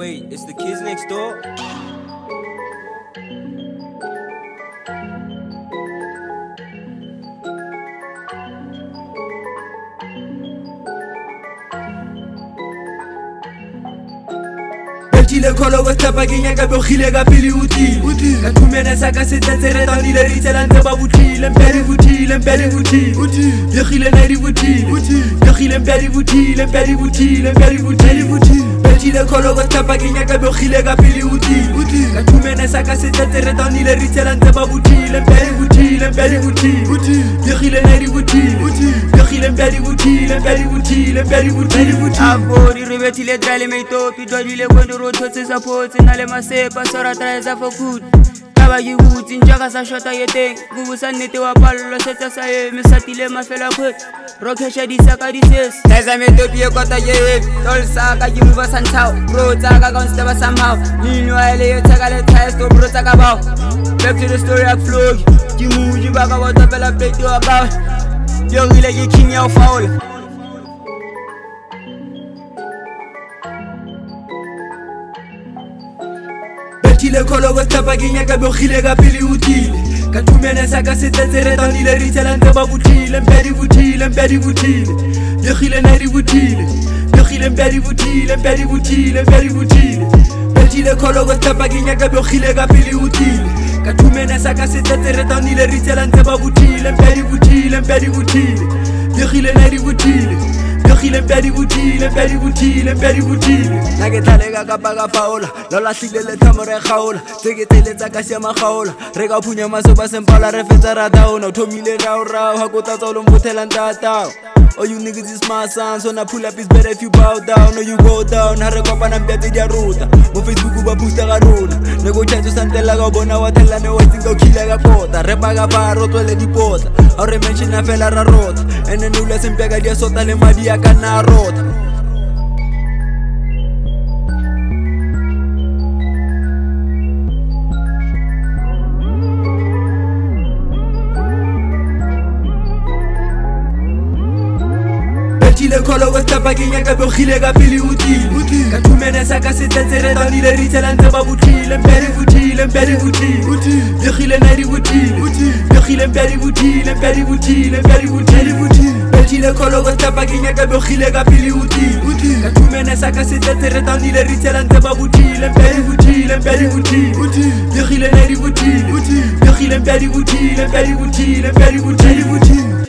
Wait, it's the kids next door? Le kolo go tapa ke nyaka be khile ka pili utile ka thumena sa ka se tsatsere ta dile ri tsela ntse ba butile mpedi butile ye khile na di butile ye khile mpedi butile le kolo go tapa ke nyaka be khile ka pili utile ka thumena sa ka se tsatsere ta dile ri tsela ntse ba butile mpedi ye khile na di butile ye khile mpedi butile abori re bethile drale meitopi dodile kwendo rotse support na le masepa sora traeza for good taba ke butsi njaka sa shota yeteng kubusa nnete wa pallo setsa sa eme satile mafela khwe rokhesha disaka dises traeza meitopi e kota ye tol saka ke move santao bro tsaka constable somehow nino ile yetsaka le test bro tsaka bao back to the story of flow ke muji baka wa tapela plate wa ba yo ile ke king ya foul le kolo go tapa ke nyaka be khile ka pili utile ka thumena sa ka se tsatsere ta dile ri tsela ntse ba butile mpedi ye khile na di butile ye khile mpedi butile le kolo go tapa ke nyaka be khile ka pili utile ka thumena sa ka se tsatsere ta dile ri tsela ntse ba butile mpedi ye khile na di butile khile mpedi butile nake tlalega ka paka faola lo lahlile le thamo re kgaola tseke teletsa ka siama kgaola re ka phunya maso ba sempala re fetsa rataona o thomile rao ha kota tsa lo mbothela ntatao oh you niggas is my son so na pull up is better if you bow down or you go down ha re kopana mpete dia ruta mo Facebook ba booster ga rona ne go tshantso santela ka bona wa thella ne wa tsinga o khila ka kota re paka ba ro tswele dipota ha re mention a fela ra rota ene no le sempeka dia sota le madi ya kana rota le kolo go tapa ke nyaka be khile ka pili utile ka thumena sa ka se tsatsere ta dile ri tsela ntse ba butile mpedi ye khile na di butile ye khile mpedi butile le kolo go tapa ke nyaka be khile ka pili utile ka thumena sa ka se tsatsere ta dile ri tsela ntse ba butile mpedi ye khile na di butile ye khile mpedi butile